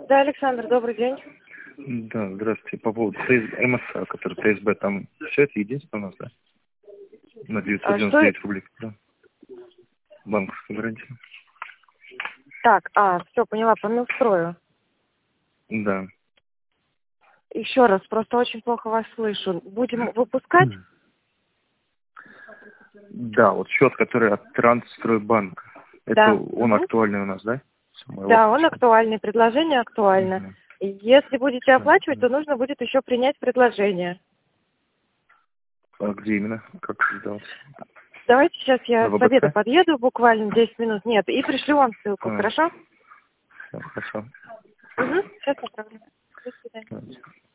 Да, Александр, добрый день. Да, здравствуйте. По поводу МСА, который ТСБ, там все это единственное у нас, да? На 999 рублей, да? Банковская гарантия. Так, все, поняла, по настрою. Да. Еще раз, просто очень плохо вас слышу. Будем выпускать? Да, вот счет, который от Трансстройбанка. Да. Это он актуальный у нас, да? Да, он актуальный, предложение актуально. Угу. Если будете оплачивать, то нужно будет еще принять предложение. А где именно? Как сделать? Давайте сейчас я На с обеда ВБЦ? подъеду, буквально 10 минут. Нет, и пришлю вам ссылку, хорошо? Все, хорошо. Угу, сейчас отправлю. До свидания. Давайте.